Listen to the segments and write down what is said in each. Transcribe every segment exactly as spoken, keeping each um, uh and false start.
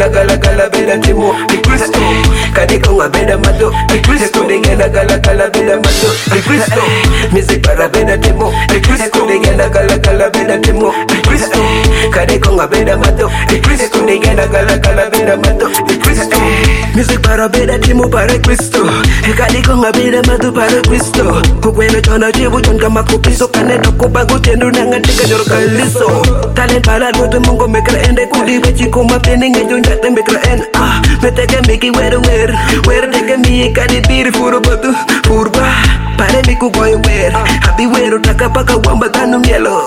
gana gala gala beda timo di Cristo kade konga beda mato di Cristo de gana gala gala beda mato di Cristo music para beda timo di Cristo de gana gala gala beda timo di Cristo kade konga beda mato di Cristo de gana gala gala beda mato di Cristo music para beda timo para Cristo kade konga beda mato para Cristo kukwena chona chibu chonka makupiso kane dokupa kutendu nanga tika joro kaliso talent para luto mungo mekra ende kudi wechi kuma pene ngejo njate mekra en ah meteke miki wero wer wer deke mi kadi biri furu batu furba pare miku goyo wer happy wero taka paka wamba tanu mielo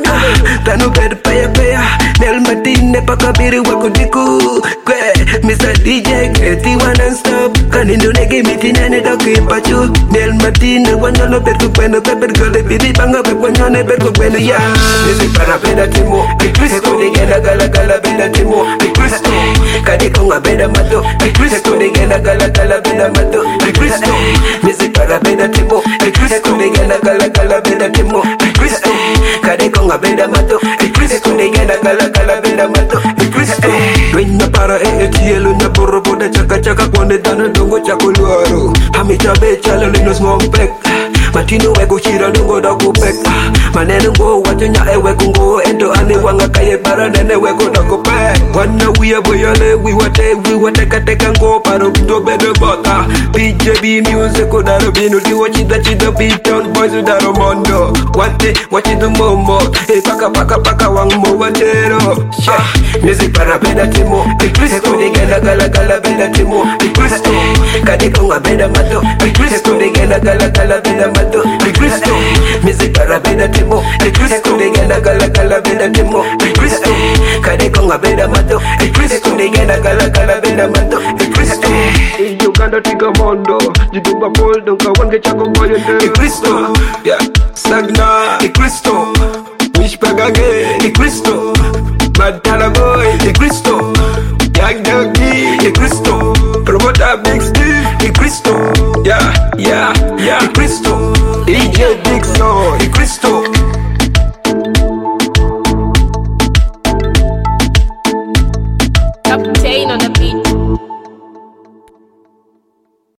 tanu bed paya paya nel matine paka biri wako diku kwe Mister D J kreti one and stop kanindo nege mitinane doki pachu nel matine wanyolo berku kweno peper gole bidi banga pe wanyone berku kweno ya music para beda timo di Cristo de gana gala gala beda timo di Cristo kade konga beda mato di Cristo de gana gala gala beda mato di Cristo music para beda timo di Cristo de gana gala gala beda timo di Cristo kade konga beda mato di Cristo de gana gala gala beda mato di Cristo duenya para e tielo na borro boda chaka chaka kwande dana dongo chakoluaro hamicha becha le no small back matino wego chira dongo da go back manene ngo wacho nya e wego ngo endo ane wanga kaye para nene wego da go back wana we boyale we wate we wate kateka ngo paro do bedo bota B J B music ko daro binu di wachi da chi the beat on boys daro mondo wate wachi the momo e paka paka paka wang mo watero music para beda timo di Cristo de gana gala gala beda timo di Cristo kade konga beda mato di Cristo de gana gala gala beda mato di Cristo music para beda timo di Cristo de gana gala gala beda timo di Cristo kade konga beda mato di Cristo de gana gala gala beda mato di Cristo in Uganda tiga mondo jituba pol donka wange chako boyo di Cristo yeah sagna di Cristo wish pagage di Cristo Badala boy di Cristo